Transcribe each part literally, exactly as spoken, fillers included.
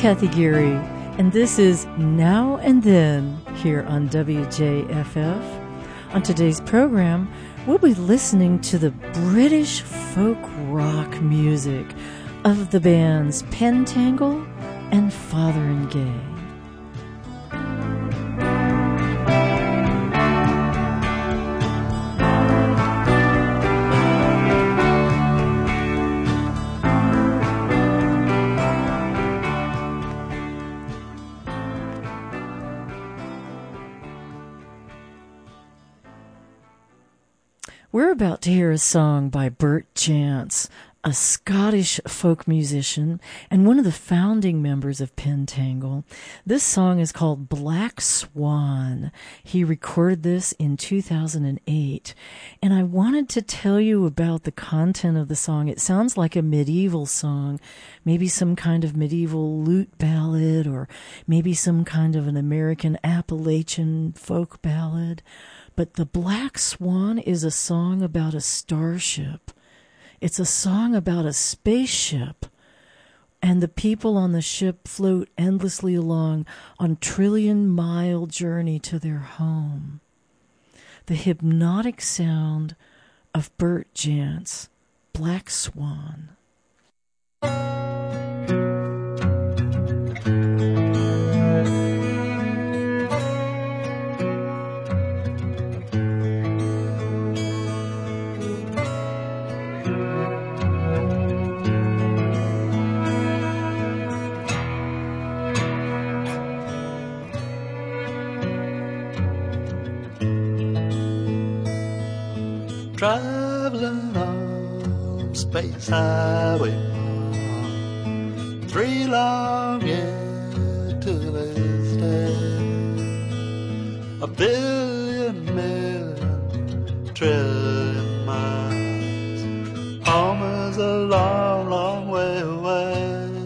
Kathy Geary, and this is Now and Then here on W J F F. On today's program, we'll be listening to the British folk rock music of the bands Pentangle and Fotheringay. We're about to hear a song by Bert Jansch, a Scottish folk musician and one of the founding members of Pentangle. This song is called Black Swan. He recorded this in two thousand eight, and I wanted to tell you about the content of the song. It sounds like a medieval song, maybe some kind of medieval lute ballad, or maybe some kind of an American Appalachian folk ballad. But The Black Swan is a song about a starship. It's a song about a spaceship, and the people on the ship float endlessly along on a trillion-mile journey to their home. The hypnotic sound of Bert Jansch, Black Swan. Traveling on Space Highway one, three long years to this day, a billion million trillion miles. Home is a long, long way away.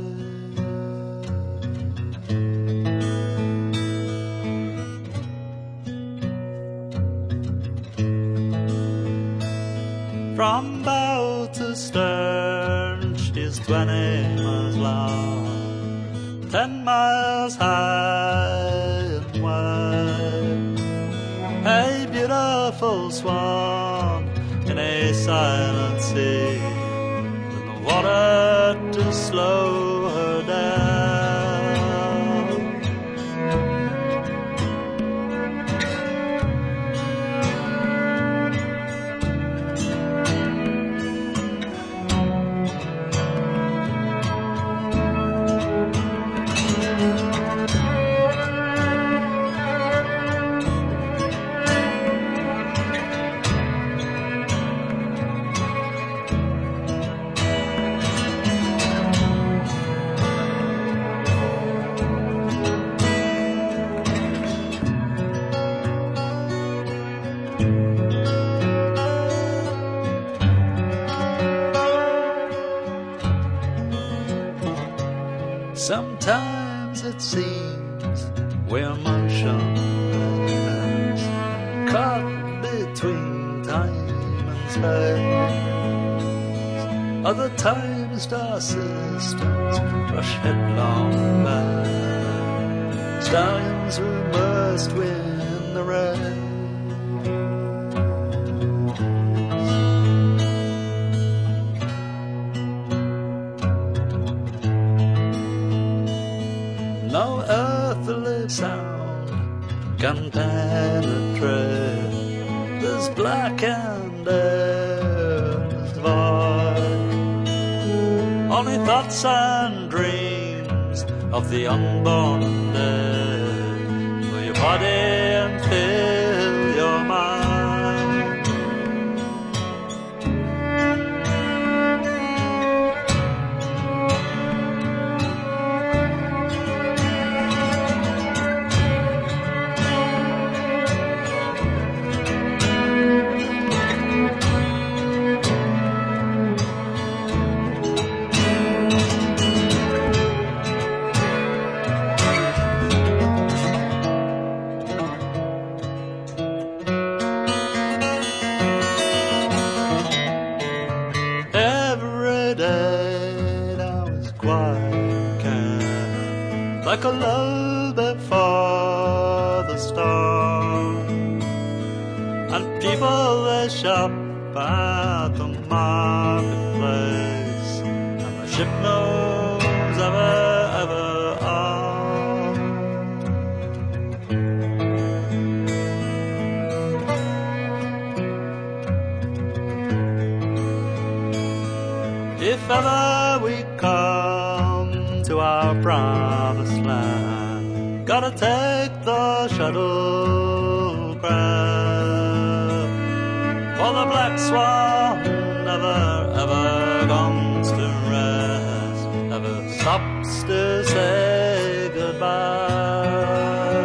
From bow to stern, she's twenty miles long, ten miles high and wide. A beautiful swan in a silent sea, with no water to slow her down. Sometimes it seems we're motionless, caught between time and space. Other times star systems rush headlong by, stallions who must win the race. No earthly sound can penetrate this black and endless void. Only thoughts and dreams of the unborn dead for your body and fill your mind. like a lull before the storm. And people they shop at the marketplace, and the ship knows ever, ever on. If ever we come to our promised land, gotta take the shuttlecraft, for the black swan never ever comes to rest, never stops to say goodbye.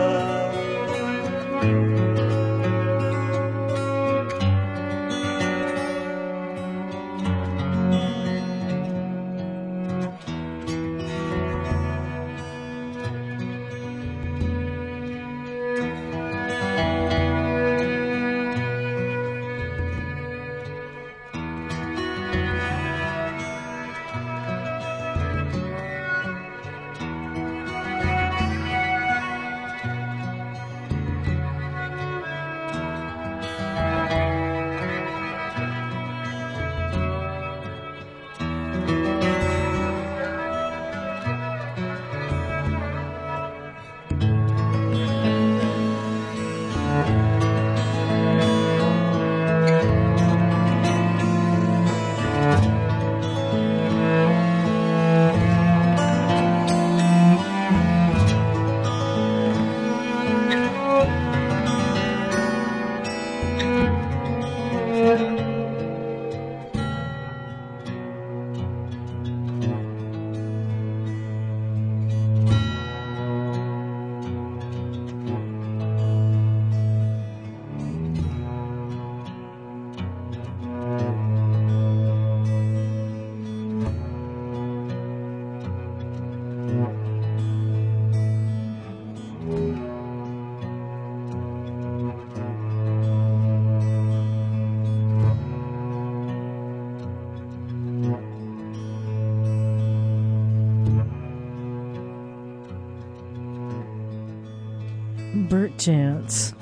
Bert Jansch,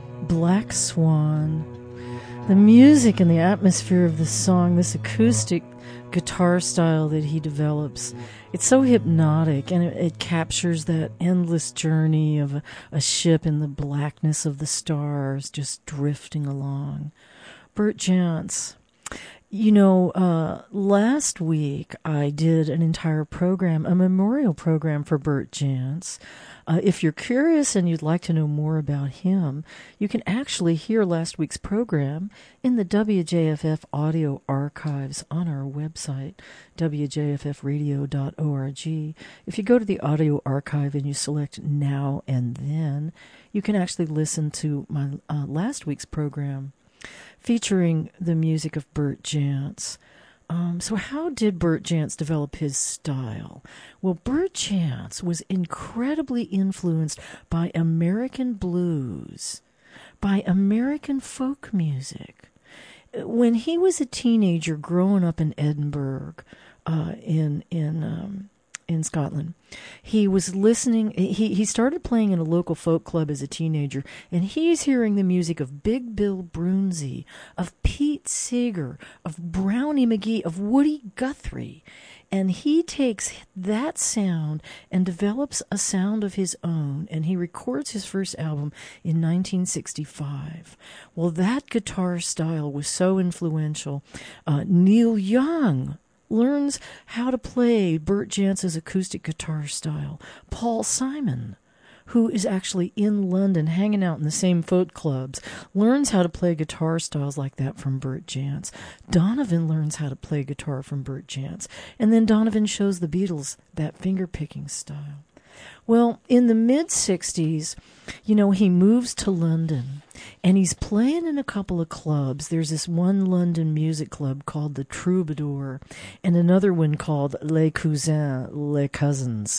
Black Swan. The music and the atmosphere of this song, this acoustic guitar style that he develops, it's so hypnotic, and it, it captures that endless journey of a, a ship in the blackness of the stars just drifting along. Bert Jansch. You know, uh, last week I did an entire program, a memorial program for Bert Jansch. Uh, if you're curious and you'd like to know more about him, you can actually hear last week's program in the W J F F audio archives on our website, w j f f radio dot org. If you go to the audio archive and you select Now and Then, you can actually listen to my uh, last week's program featuring the music of Bert Jansch. Um, so how did Bert Jansch develop his style? Well, Bert Jansch was incredibly influenced by American blues, by American folk music. When he was a teenager growing up in Edinburgh, uh, in in um, in Scotland, he was listening. He he started playing in a local folk club as a teenager, and he's hearing the music of Big Bill Broonzy, of Pete Seeger, of Brownie McGhee, of Woody Guthrie. And he takes that sound and develops a sound of his own, and he records his first album in nineteen sixty-five. Well, that guitar style was so influential. Uh, Neil Young learns how to play Bert Jansch's acoustic guitar style. Paul Simon, who is actually in London hanging out in the same folk clubs, learns how to play guitar styles like that from Bert Jansch. Donovan learns how to play guitar from Bert Jansch. And then Donovan shows the Beatles that finger-picking style. Well, in the mid-sixties, you know, he moves to London, and he's playing in a couple of clubs. There's this one London music club called the Troubadour, and another one called Les Cousins, Les Cousins.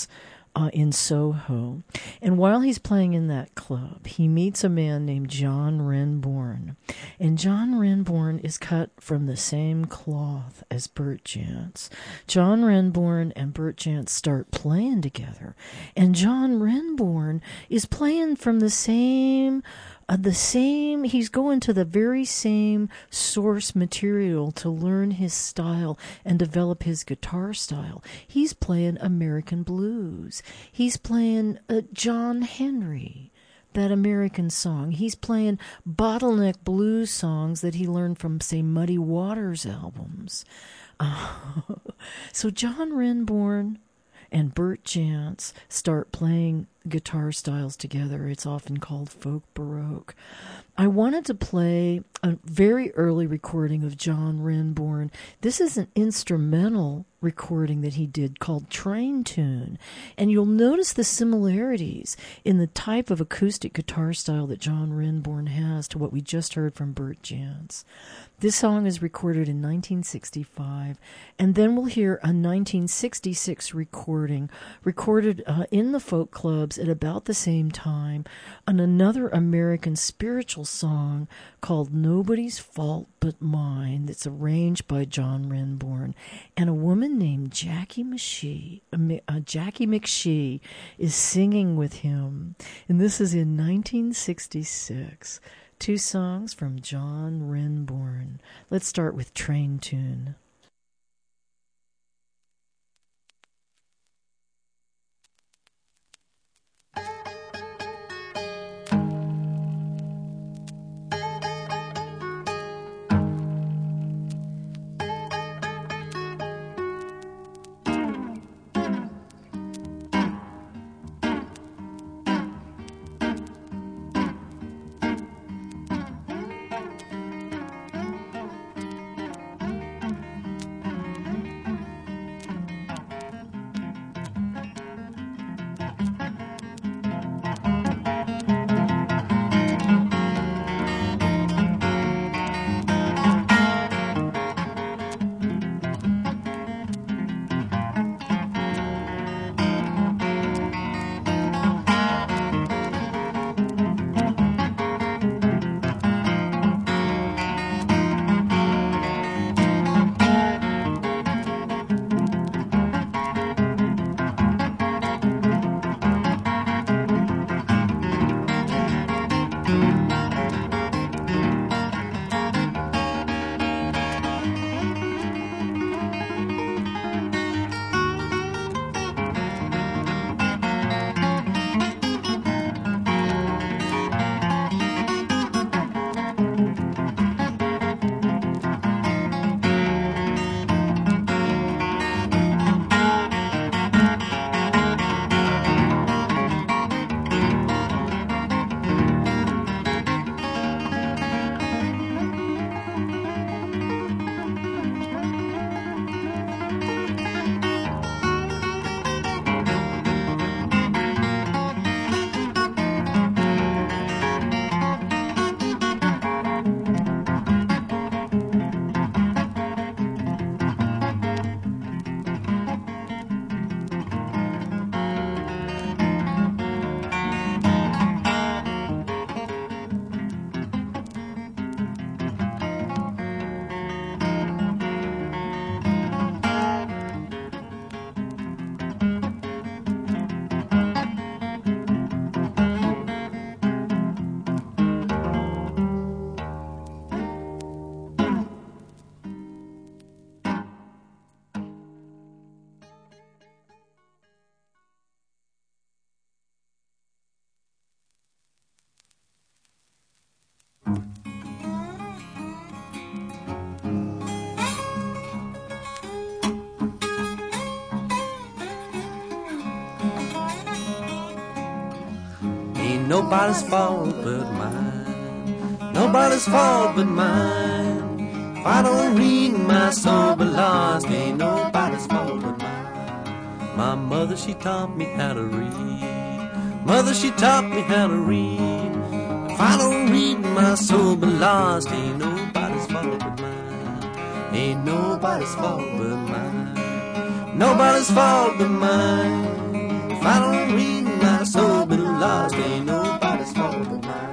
uh, in Soho. And while he's playing in that club, he meets a man named John Renbourn. And John Renbourn is cut from the same cloth as Bert Jansch. John Renbourn and Bert Jansch start playing together. And John Renbourn is playing from the same... Uh, the same, he's going to the very same source material to learn his style and develop his guitar style. He's playing American blues. He's playing uh, John Henry, that American song. He's playing bottleneck blues songs that he learned from, say, Muddy Waters albums. Uh, so John Renbourn and Bert Jansch start playing guitar styles together. It's often called folk baroque. I wanted to play a very early recording of John Renbourn. This is an instrumental recording that he did called Train Tune. And you'll notice the similarities in the type of acoustic guitar style that John Renbourn has to what we just heard from Bert Jansch. This song is recorded in nineteen sixty-five, and then we'll hear a nineteen sixty-six recording, recorded uh, in the folk clubs at about the same time, on another American spiritual song called Nobody's Fault But Mine, that's arranged by John Renbourn. And a woman named Jackie McShee, uh, Jackie McShee is singing with him, and this is in nineteen sixty-six. Two songs from John Renbourn. Let's start with Train Tune. Nobody's fault but mine. Nobody's fault but mine. If I don't read, my soul be lost. Ain't nobody's fault but mine. My mother, she taught me how to read. Mother, she taught me how to read. If I don't read, my soul be lost. Ain't nobody's fault but mine. Ain't nobody's fault but mine. Nobody's fault but mine. If I don't read, my soul be lost. Ain't nobody's fault but mine.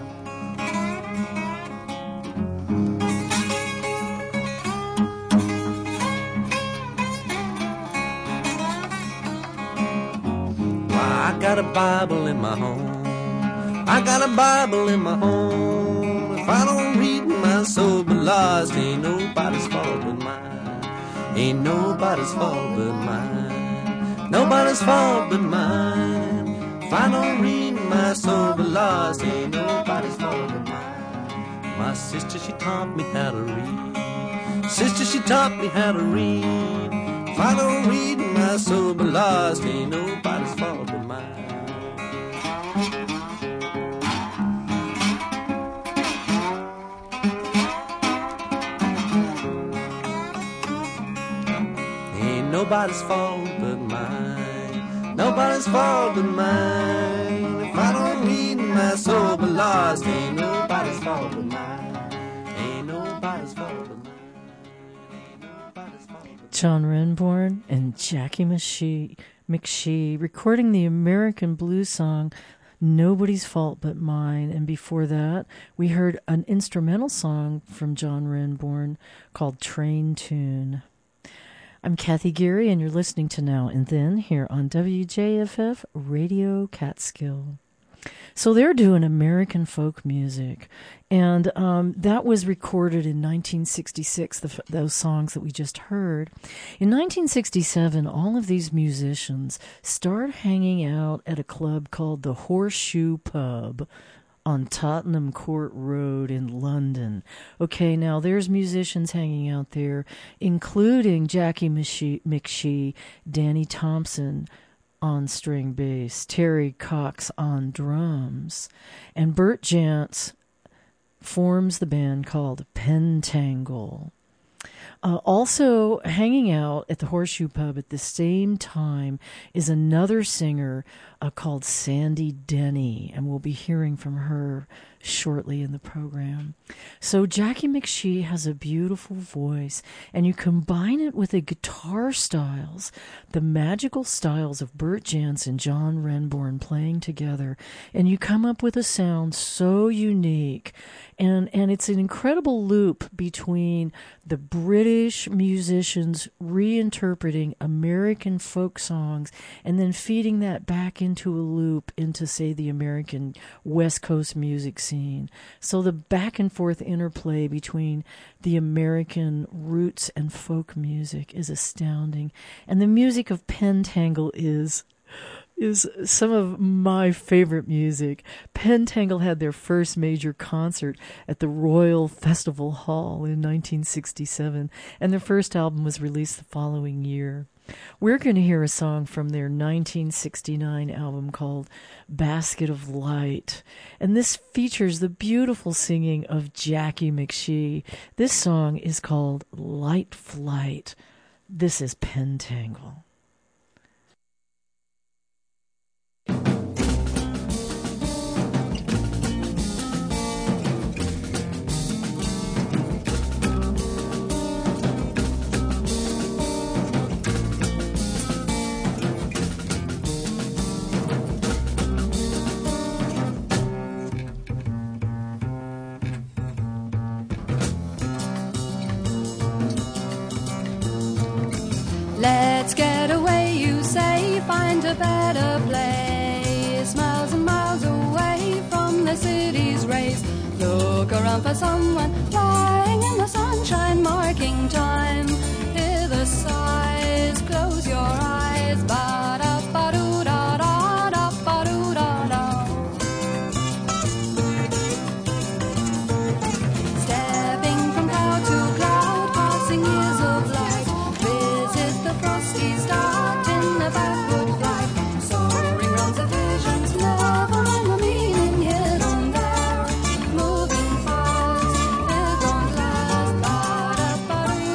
I got a Bible in my home. I got a Bible in my home. If I don't read, my soul be lost. Ain't nobody's fault but mine. Ain't nobody's fault but mine. Nobody's fault but mine. If I don't read, my soul be lost. Ain't nobody's fault but mine. My sister, she taught me how to read. Sister, she taught me how to read. If I don't read, my soul be lost. Ain't nobody's fault but mine. Ain't nobody's fault but mine. Nobody's fault but mine. If I don't read, my soul be lost. Ain't nobody's fault but mine. Ain't nobody's fault but mine. John Renbourn and Jackie McShee, McShee recording the American blues song Nobody's Fault But Mine. And before that, we heard an instrumental song from John Renbourn called Train Tune. I'm Kathy Geary, and you're listening to Now and Then here on W J F F Radio Catskill. So they're doing American folk music, and um, that was recorded in nineteen sixty-six, the, those songs that we just heard. In nineteen sixty-seven, all of these musicians start hanging out at a club called the Horseshoe Pub on Tottenham Court Road in London. Okay, now there's musicians hanging out there, including Jackie McShee, McShee Danny Thompson on string bass, Terry Cox on drums, and Bert Jantz forms the band called Pentangle. Uh, also hanging out at the Horseshoe Pub at the same time is another singer uh, called Sandy Denny, and we'll be hearing from her shortly in the program. So Jackie McShee has a beautiful voice, and you combine it with the guitar styles, the magical styles of Bert Jantz and John Renbourn playing together, and you come up with a sound so unique. And and it's an incredible loop between the British musicians reinterpreting American folk songs and then feeding that back into a loop into, say, the American West Coast music scene. So the back and forth interplay between the American roots and folk music is astounding. And the music of Pentangle is... is some of my favorite music. Pentangle had their first major concert at the Royal Festival Hall in nineteen sixty-seven, and their first album was released the following year. We're going to hear a song from their nineteen sixty-nine album called Basket of Light, and this features the beautiful singing of Jackie McShee. This song is called Light Flight. This is Pentangle. Let's get away, you say, find a better place, miles and miles away from the city's race. Look around for someone lying in the sunshine, marking time. Hear the sighs, close your eyes, ba-da-ba-doo-da-da-da-ba-doo-da-da. Stepping from cloud to cloud, passing years of light. Visit the frosty start in the backward flight. Soaring rounds of visions, never mind the meaning hidden there. Moving fast, it won't last. Ba-da-ba-doo.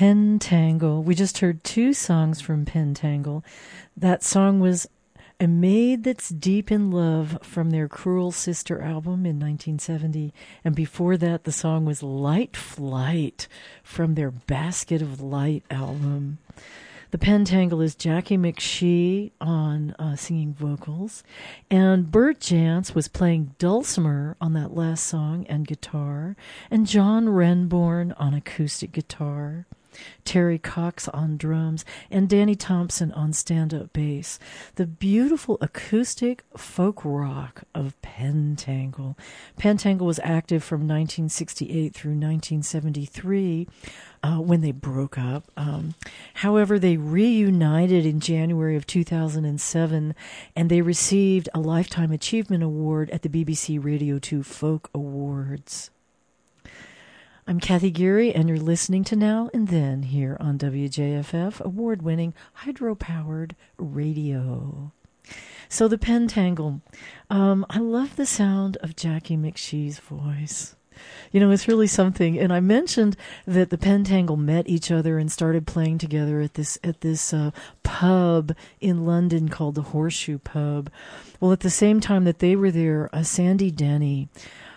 Pentangle. We just heard two songs from Pentangle. That song was A Maid That's Deep in Love from their Cruel Sister album in nineteen seventy. And before that, the song was Light Flight from their Basket of Light album. The Pentangle is Jackie McShee on uh, singing vocals, and Bert Jantz was playing dulcimer on that last song and guitar, and John Renbourn on acoustic guitar, Terry Cox on drums, and Danny Thompson on stand-up bass. The beautiful acoustic folk rock of Pentangle. Pentangle was active from nineteen sixty-eight through nineteen seventy-three, Uh, when they broke up. Um, however, they reunited in January of two thousand seven, and they received a Lifetime Achievement Award at the B B C Radio two Folk Awards. I'm Kathy Geary, and you're listening to Now and Then here on W J F F, award-winning hydro-powered radio. So the Pentangle. Um, I love the sound of Jackie McShee's voice. You know, it's really something. And I mentioned that the Pentangle met each other and started playing together at this at this uh, pub in London called the Horseshoe Pub. Well, at the same time that they were there, uh, Sandy Denny,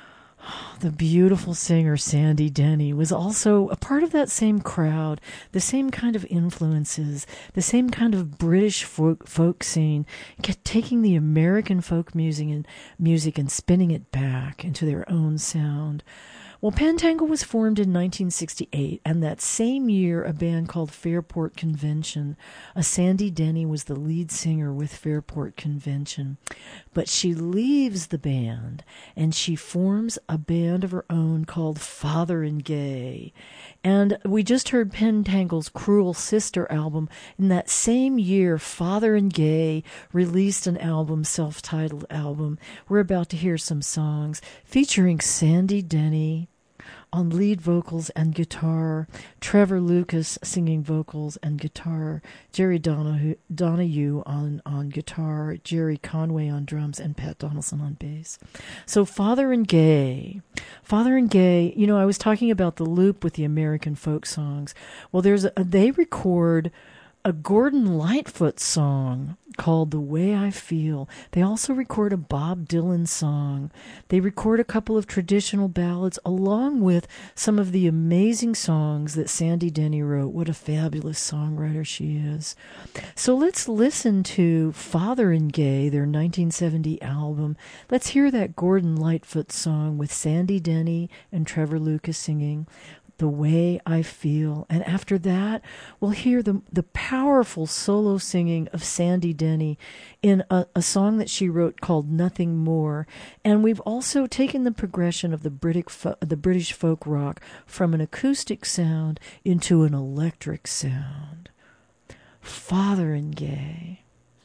the beautiful singer Sandy Denny, was also a part of that same crowd, the same kind of influences, the same kind of British folk, folk scene, kept taking the American folk music and music and spinning it back into their own sound. Well, Pentangle was formed in nineteen sixty-eight, and that same year, a band called Fairport Convention. A Sandy Denny was the lead singer with Fairport Convention. But she leaves the band, and she forms a band of her own called Father and Gay. And we just heard Pentangle's Cruel Sister album. In that same year, Father and Gay released an album, self-titled album. We're about to hear some songs featuring Sandy Denny on lead vocals and guitar, Trevor Lucas singing vocals and guitar, Jerry Donahue, Donahue on, on guitar, Jerry Conway on drums, and Pat Donaldson on bass. So Father and Gay. Father and Gay, you know, I was talking about the loop with the American folk songs. Well, there's a, they record a Gordon Lightfoot song called The Way I Feel. They also record a Bob Dylan song. They record a couple of traditional ballads along with some of the amazing songs that Sandy Denny wrote. What a fabulous songwriter she is. So let's listen to Father and Gay, their nineteen seventy album. Let's hear that Gordon Lightfoot song with Sandy Denny and Trevor Lucas singing The Way I Feel. And after that, we'll hear the the powerful solo singing of Sandy Denny in a, a song that she wrote called Nothing More. And we've also taken the progression of the British, fo- the British folk rock from an acoustic sound into an electric sound. Father and Gay.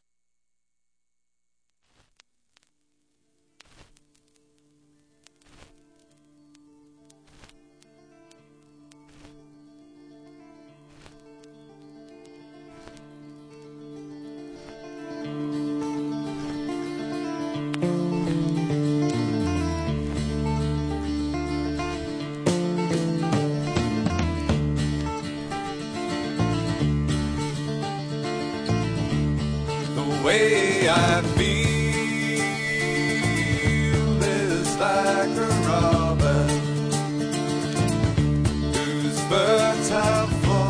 The way I feel is like a robin whose birds have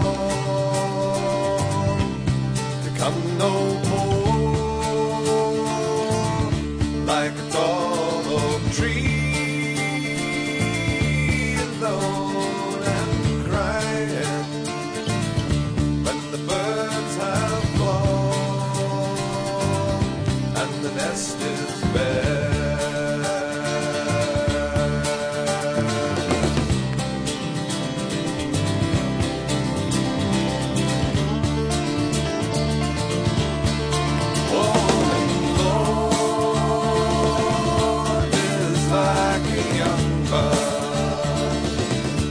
flown to come no more, like a tall oak tree alone and crying when the birds have flown and the nest is bare. Oh, Lord is like a young bud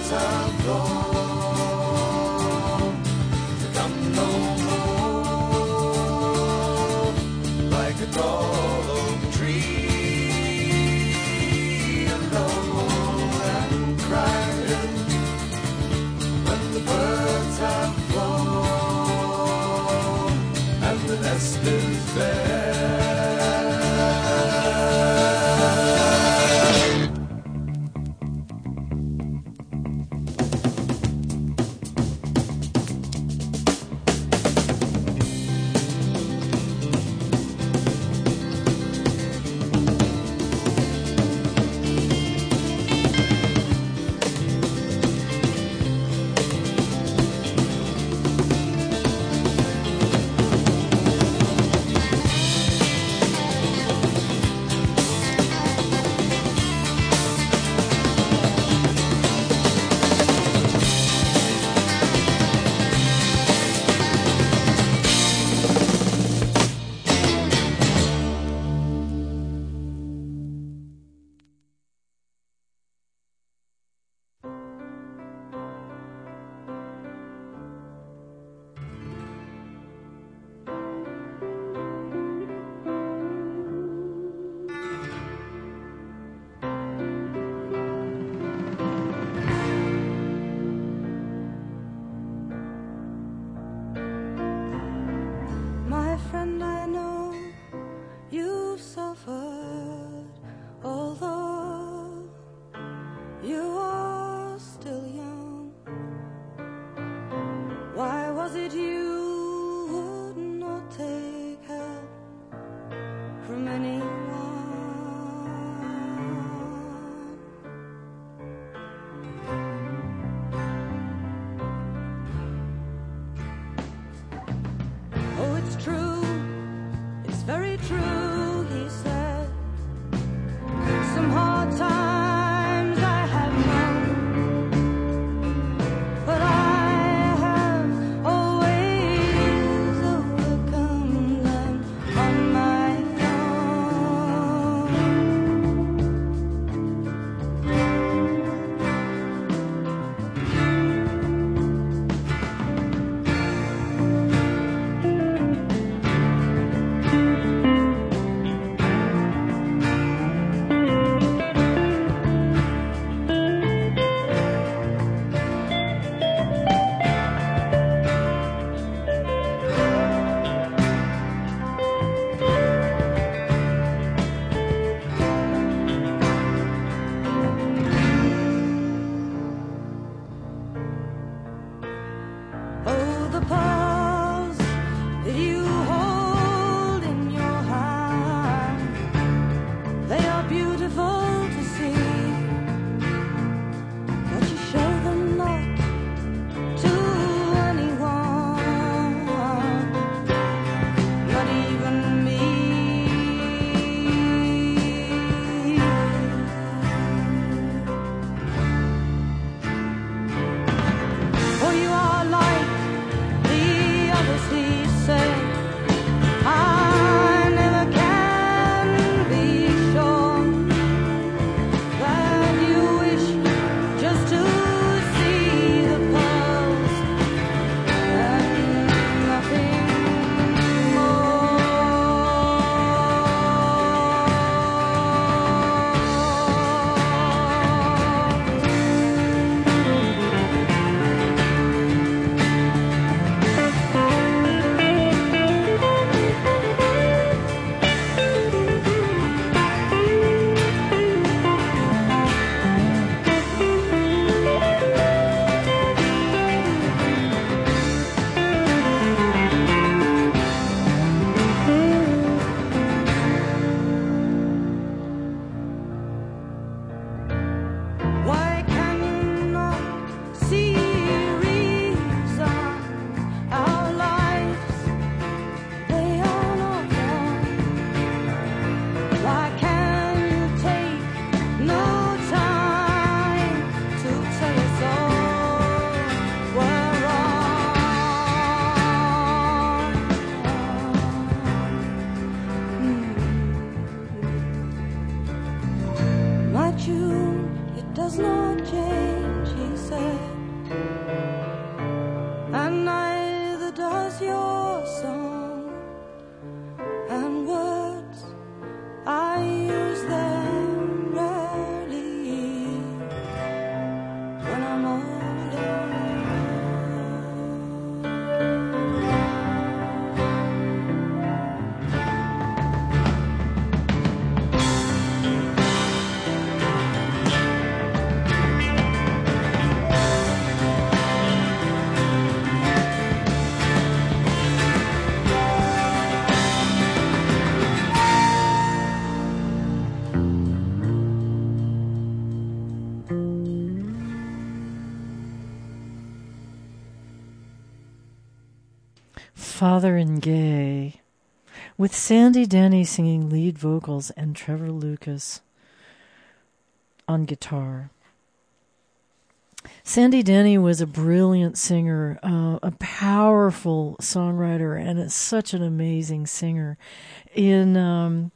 birds have flown to come no more, like a tall oak tree, alone and crying when the birds have flown and the nest is bare. Father and Gay, with Sandy Denny singing lead vocals and Trevor Lucas on guitar. Sandy Denny was a brilliant singer, uh, a powerful songwriter, and it's such an amazing singer. In um,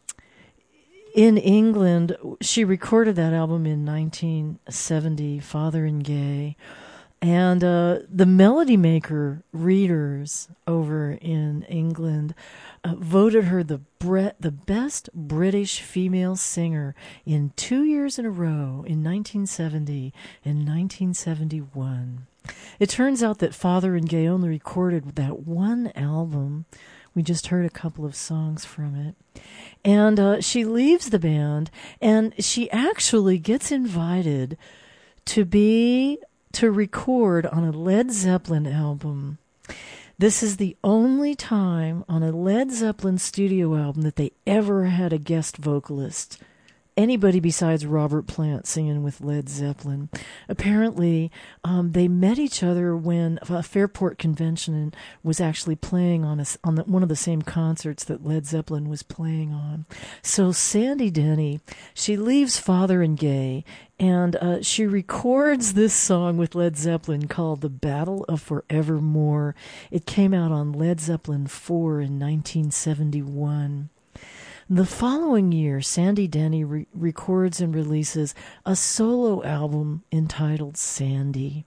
in England, she recorded that album in nineteen seventy, Father and Gay. And uh, the Melody Maker readers over in England uh, voted her the bre- the best British female singer in two years in a row, in nineteen seventy and nineteen seventy-one. It turns out that Father and Gay only recorded that one album. We just heard a couple of songs from it. And uh, she leaves the band, and she actually gets invited to be... to record on a Led Zeppelin album. This is the only time on a Led Zeppelin studio album that they ever had a guest vocalist. Anybody besides Robert Plant singing with Led Zeppelin. Apparently, um, they met each other when a Fairport Convention was actually playing on a, on the, one of the same concerts that Led Zeppelin was playing on. So Sandy Denny, she leaves Father and Gay, and uh, she records this song with Led Zeppelin called The Battle of Forevermore. It came out on Led Zeppelin four in nineteen seventy-one. The following year, Sandy Denny re- records and releases a solo album entitled Sandy.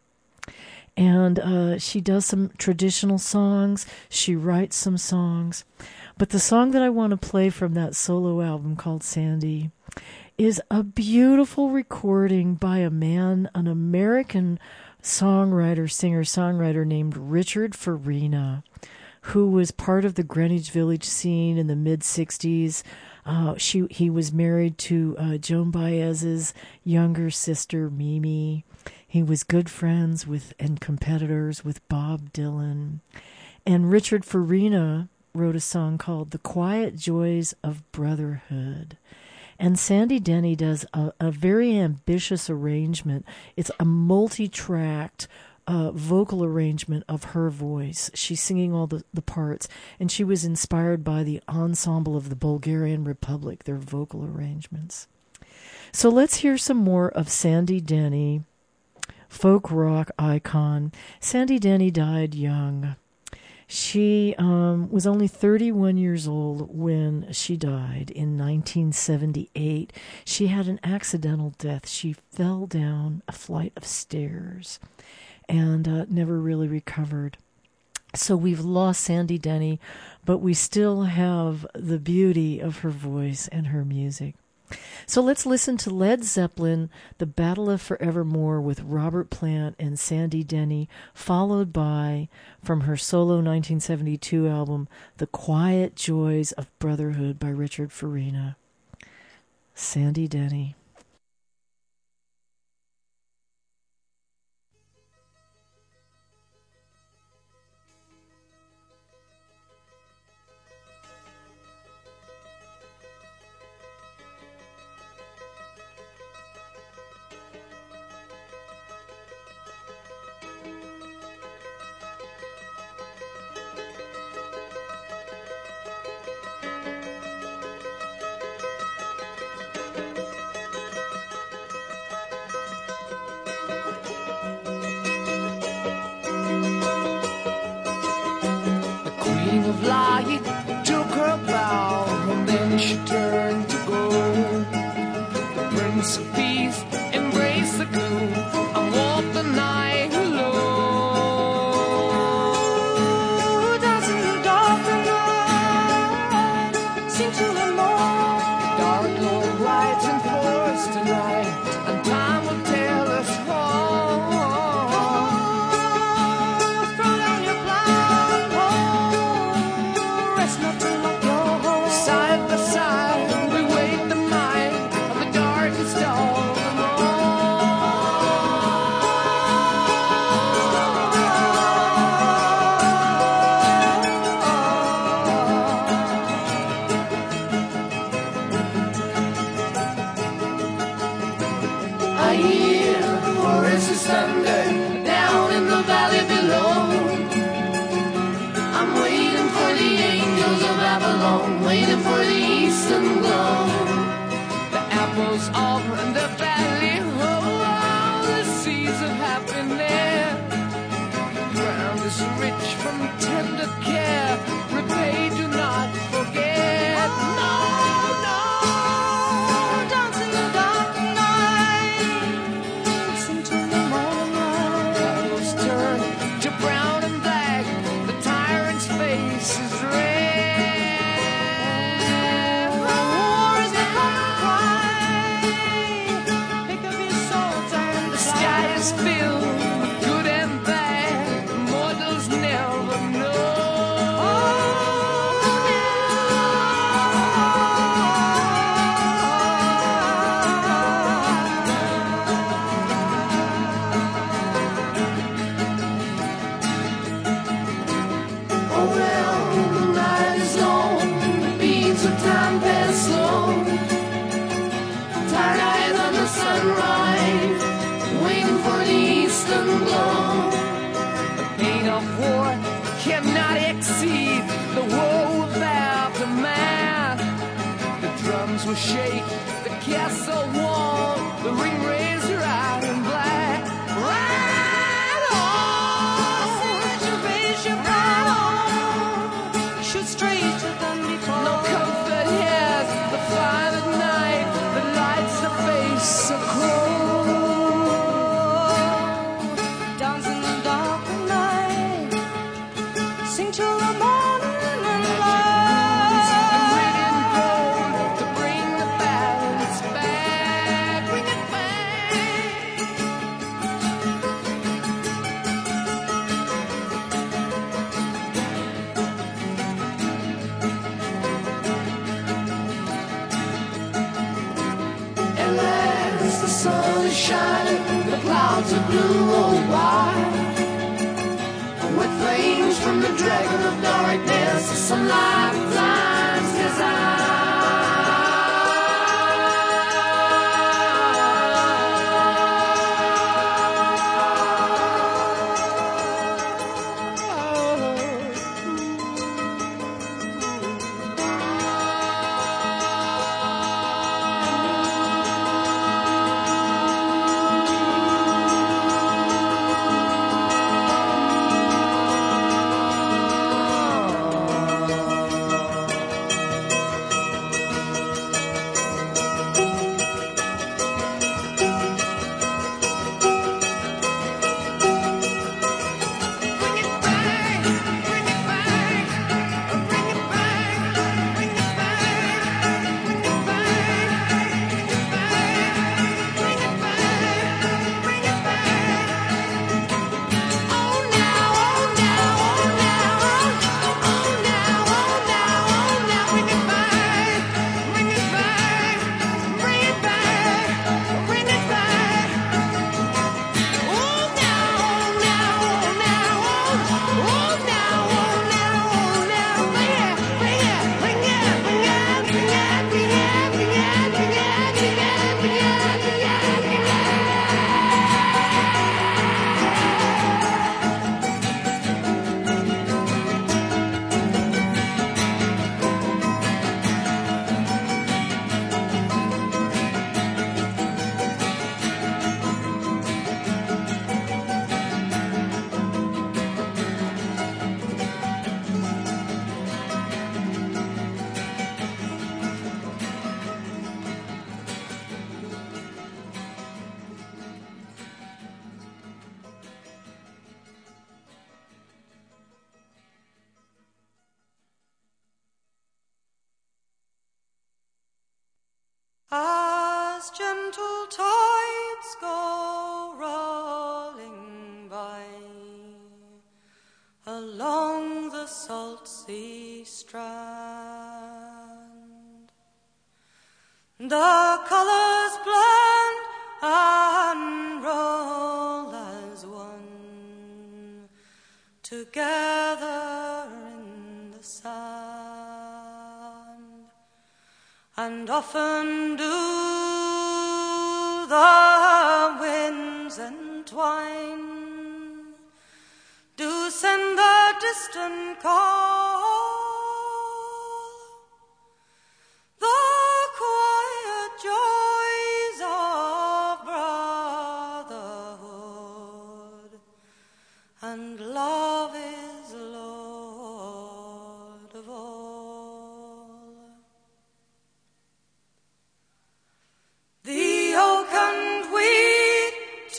And uh, she does some traditional songs. She writes some songs. But the song that I want to play from that solo album called Sandy is a beautiful recording by a man, an American songwriter, singer-songwriter named Richard Farina, who was part of the Greenwich Village scene in the mid-sixties. Uh, she he was married to uh, Joan Baez's younger sister, Mimi. He was good friends with and competitors with Bob Dylan. And Richard Farina wrote a song called The Quiet Joys of Brotherhood. And Sandy Denny does a, a very ambitious arrangement. It's a multi-tracked Uh, vocal arrangement of her voice. She's singing all the, the parts, and she was inspired by the ensemble of the Bulgarian Republic, their vocal arrangements. So let's hear some more of Sandy Denny, folk rock icon. Sandy Denny died young. She um, was only thirty-one years old when she died in nineteen seventy-eight. She had an accidental death. She fell down a flight of stairs and uh, never really recovered. So we've lost Sandy Denny, but we still have the beauty of her voice and her music. So let's listen to Led Zeppelin, The Battle of Forevermore with Robert Plant and Sandy Denny, followed by, from her solo nineteen seventy-two album, The Quiet Joys of Brotherhood by Richard Farina. Sandy Denny. Of light took her bow, and then she turned to go. The Prince of Peace embraced the gloom and walked the night alone. Dancing in the dark alone, seem to learn more. The dark Lord rides in forest tonight, and time will tell us wrong. Throw down your blind. Side by side waiting for the eastern glow. The apples all in the valley, oh, the seeds of happiness. Ground is rich from tender care, repay, do not forget. No, no, dance in the dark night, sing to the morning light. Clouds turn to brown and black, the tyrant's face is red. War is the common cry, pick up your swords and the sky is filled with good and bad, mortals never know. Oh well, the night is long, the beats of time pass slow. Tired eyes on the sunrise, waiting for the eastern glow. The pain of war cannot exceed the woe of aftermath. The drums will shake, the castle wall, the ring razor out in black. Ride on, raise your right on, shoot straight to Dundee Fall. No comfort here, the fire at night, the lights the face so cold. Dance in the dark night, sing till the morning and light. And waiting gold to bring the balance back, bring it back. At last the sun is shining, the clouds are blue roll by. With flames from the dragon of darkness, the sunlight blinds his As gentle tides go rolling by along the salt sea strand, the colours blend and roll as one together in the sand, and often do the winds entwine, do send the distant call and love is Lord of all. The oak and wheat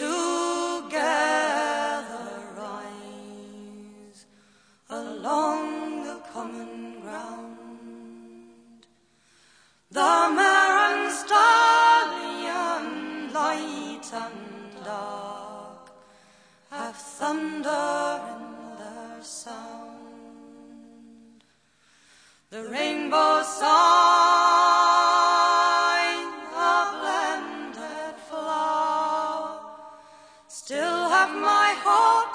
together rise along the common ground. The mare and stallion, light and dark, have thunder in their sound. The rainbow sign, a blended flower, still have my heart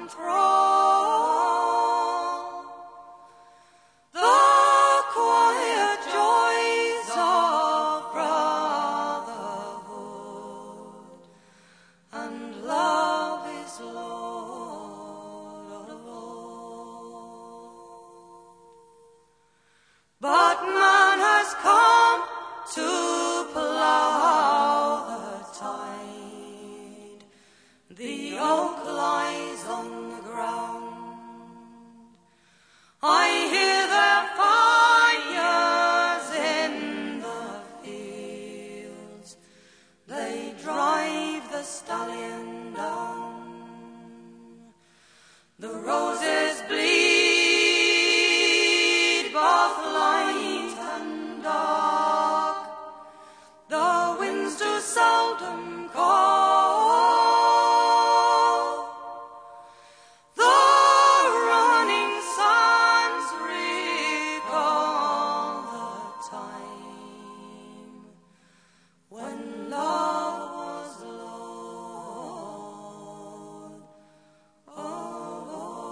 enthralled. The quiet joys of brotherhood and love is Lord of all. But man has come to plough the tide. The oak lies on the ground. I hear their fires in the fields. They drive the stallion down. The roses bleed, both light and dark. The winds do seldom call. The running sands recall the time when love was Lord of all.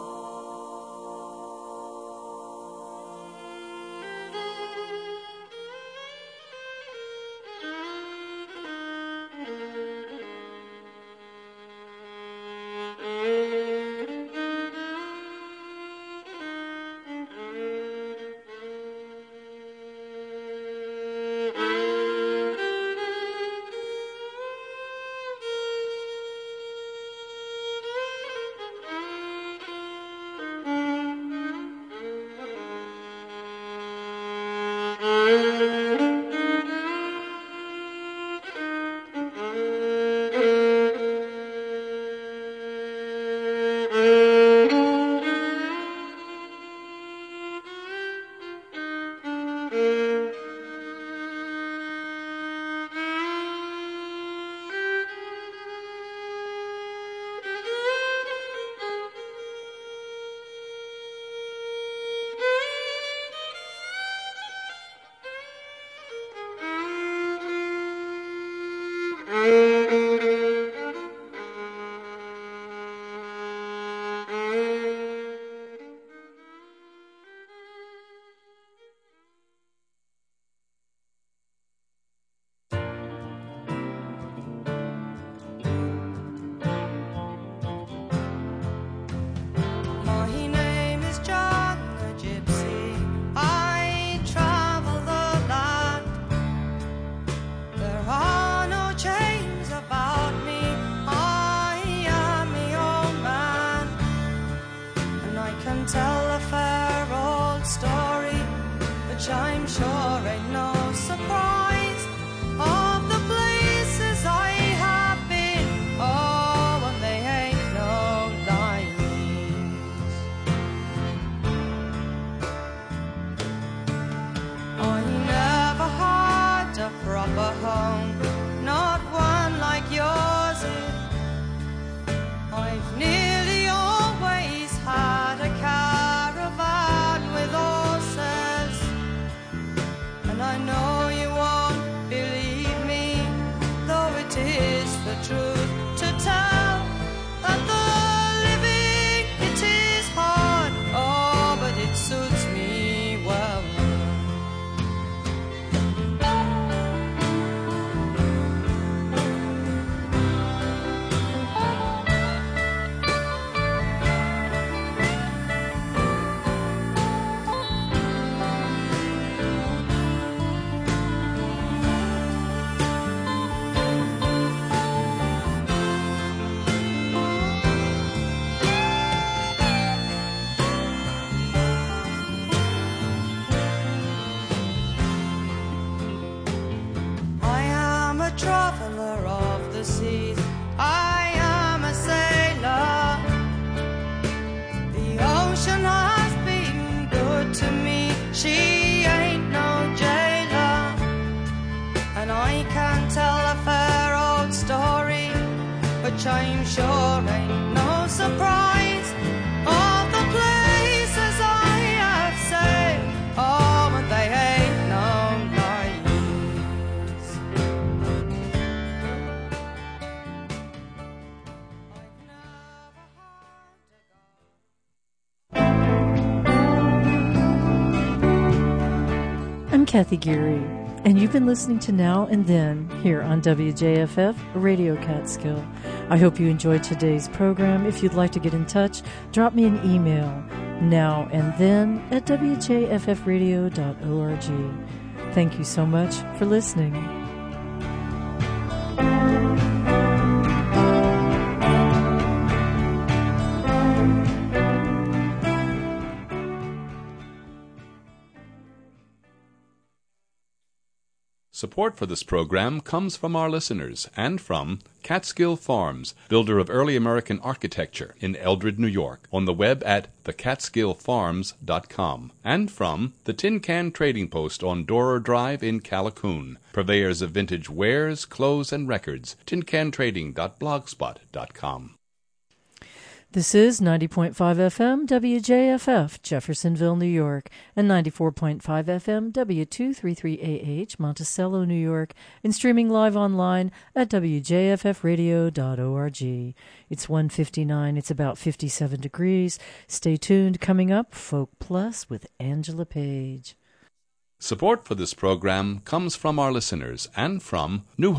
My name is John the Gypsy. I travel the land. There are no chains about me. I am my own man, and I can tell a fair old story, which I'm sure ain't no surprise, of the places I have been. Oh, and they ain't no lies. I never had a proper home, not one like yours. I've nearly always had a caravan with horses. which I'm sure ain't no surprise. All the places I have sailed, oh, but they ain't no lies. I'm Kathy Geary, and you've been listening to Now and Then here on W J F F Radio Catskill. I hope you enjoyed today's program. If you'd like to get in touch, drop me an email, now and then at w j f f radio dot org. Thank you so much for listening. Support for this program comes from our listeners and from Catskill Farms, builder of early American architecture in Eldred, New York, on the web at the catskill farms dot com, and from the Tin Can Trading Post on Dorer Drive in Callicoon, purveyors of vintage wares, clothes, and records, tin can trading dot blogspot dot com. This is ninety point five F M W J F F, Jeffersonville, New York, and ninety-four point five F M W two thirty-three A H, Monticello, New York, and streaming live online at w j f f radio dot org. It's one fifty-nine. It's about fifty-seven degrees. Stay tuned. Coming up, Folk Plus with Angela Page. Support for this program comes from our listeners and from New